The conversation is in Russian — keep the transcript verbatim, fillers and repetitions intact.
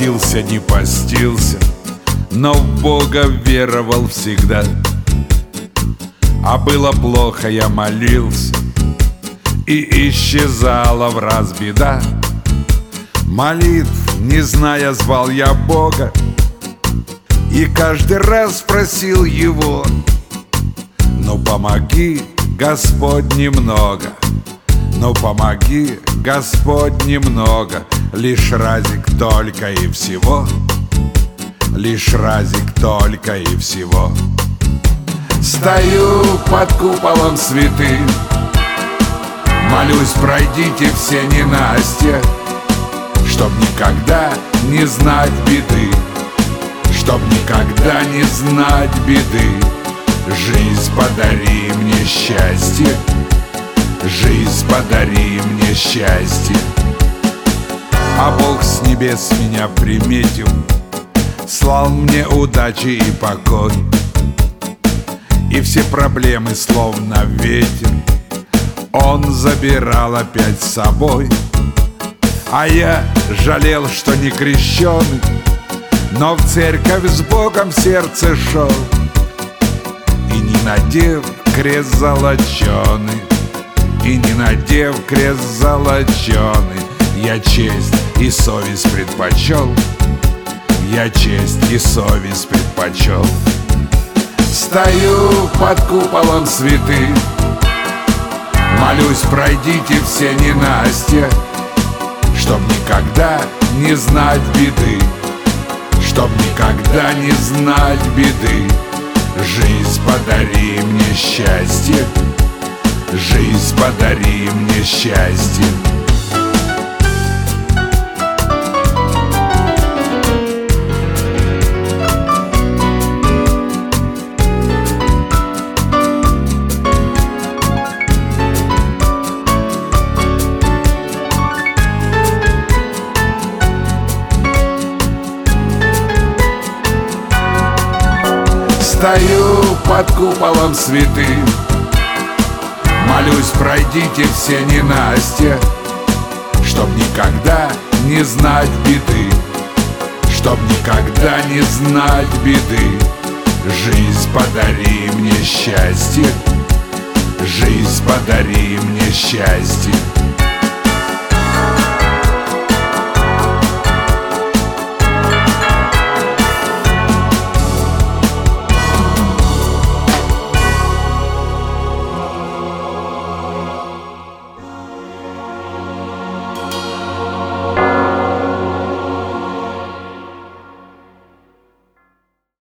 постился, не постился, но в Бога веровал всегда. А было плохо, я молился, и исчезала в раз беда. Молитв не зная, звал я Бога, и каждый раз просил Его: ну помоги, Господь, немного, ну помоги, Господь, немного. Лишь разик только и всего, лишь разик только и всего. Стою под куполом святым, молюсь, пройдите все ненастья, чтоб никогда не знать беды, чтоб никогда не знать беды. Жизнь, подари мне счастье, жизнь, подари мне счастье. А Бог с небес меня приметил, слал мне удачи и покой, и все проблемы словно ветер Он забирал опять с собой. А я жалел, что не крещеный, но в церковь с Богом в сердце шел, и не надев крест золоченый, и не надев крест золоченый, я честь и совесть предпочел, я честь и совесть предпочел. Стою под куполом святым, молюсь, пройдите все ненастья, чтоб никогда не знать беды, чтоб никогда не знать беды. Жизнь, подари мне счастье, жизнь, подари мне счастье. Стою под куполом святым, молюсь, пройдите все ненастья, чтоб никогда не знать беды, чтоб никогда не знать беды. Жизнь, подари мне счастье, жизнь, подари мне счастье.